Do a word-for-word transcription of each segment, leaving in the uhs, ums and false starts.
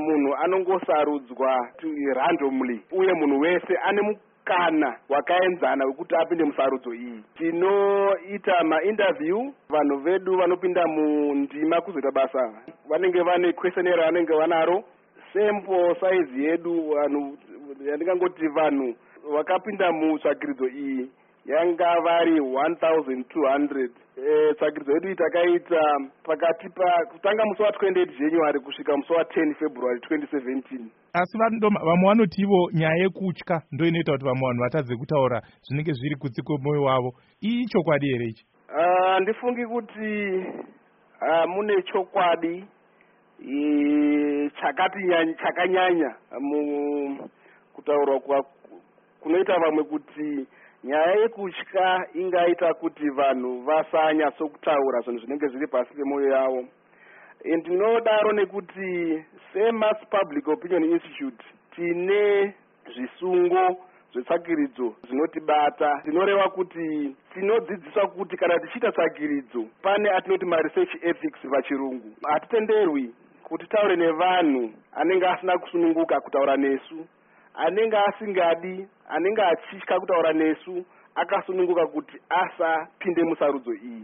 munhu anongosarudzwa randomly uye munhu wese ane mukana wakaenzana wekuti apinde musarudzo iyi. Tinoita mainterview, vanhu vedu vanopinda mundima kuzoita basa vanenge vane questionnaire vanenge vanaro. Sample size yedu vanhu yandingangoti vanhu vakapinda mutsvagiridzo iyi yanga vari one thousand two hundred. Eh, tsvagiridzo yedu takaita pakati pa kutanga musi wa twenty-eight January kusvika musi wa ten February twenty seventeen. Asi vamwe vanoti ivo nyaya yekutya ndo inoita kuti vamwe vanhu vatadze kutaura zvinenge zviri kunze kwemoyo wavo. Ii chokwadi here ichi? Uh, ndifungi kuti uh, mune chokwadi chakati chakanyanya mu kutaurwa kwa kunoita vamwe kuti nyaya yekutya ingaita kuti vanhu vasanyatso kutaura zvinhu zvinenge zviri pasi pemoyo yavo. Ndinodaro nekuti Famous Public Opinion Institute tine zvisungo zvetsvagiridzo zvinotibata. Tinoreva kuti tinodzidziswa kuti kana tichiita tsvagiridzo pane atinoti ma-research ethics vachirungu. Hatitenderwi kuti taure nevanhu anenge asina kusununguka kutaura nesu, anenge asingadi, anenge achitya kutaura nesu, akasununguka kuti asapinde musarudzo iyi.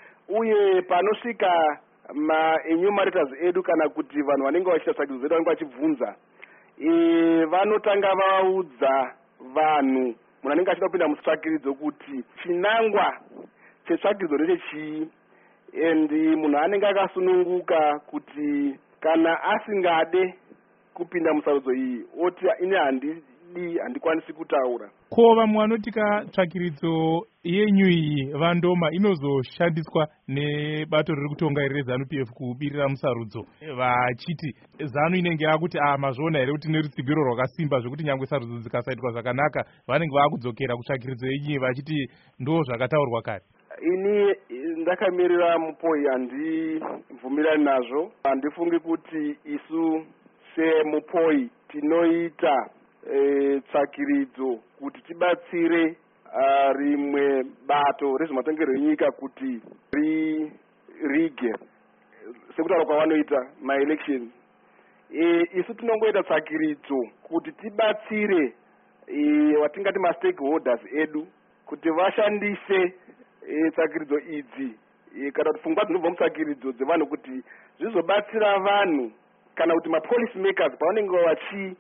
Uye panosvika ma-enumerators edu kana kuti vanhu vanenge vachiita tsvagiridzo edu vanenge vachibvunza, e, vanotanga vaudza vanhu munhu anenge achida kupinda mutsvagiridzo kuti chinangwa chetsvagiridzo ndechechii, and munhu anenge akasununguka kuti kana asingade kupinda musarudzo iyi oti ine handidi handikwanisi kutaura. Ko vamwe vanotika tsvagiridzo yenyu iyi vandoma inozoshandiswa nebato riri kutonga iri reZANU P F kubirira musarudzo vachiti ZANU inenge yakuti ah mazvona here kuti nerutsigiro rwakasimba zvekuti nyangwe sarudzo dzikasaitwa zvakanaka vanenge vakudzokera kutsvagiridzo yenyu vachiti ndo zvakataurwa kare. Ini ndakamirira mupoi handibvumirani nazvo. Handifungi kuti isu semupoi tinoita e, tsvagiridzo kuti tibatsire uh, rimwe bato rezvematongero enyika kuti ri rige sekutaura kwavanoita ma-election. E, isu tinongoita tsvagiridzo kuti tibatsire e, watingati ma-stakeholders edu kuti vashandise e, tsvagiridzo idzi e, kana kuti pfungwa dzinobva mutsvagiridzo dzevanhu kuti zvizobatsira vanhu kana kuti ma-policy makers pavanenge vachi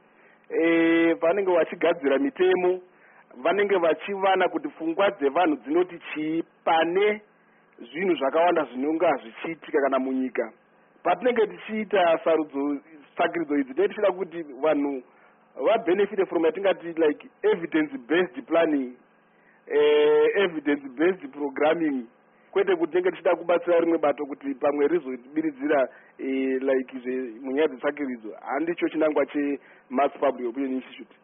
e, pavanenge vachigadzira mitemo vanenge vachivana kuti pfungwa dzevanhu dzinoti chii pane zvinhu zvakawanda zvinonga zvichiitika kana munyika. Patinenge tichiita sarudzo tsvagiridzo idzi tinenge tichida kuti vanhu vabenefite from yatingati like evidence based planning, eh, evidence based programming, kwete kuti tinenge tichida kubatsira rimwe bato kuti pamwe rizobiridzira eh, like munyaya dzetsvagiridzo. Handicho chinangwa cheMass Public Opinion Institute.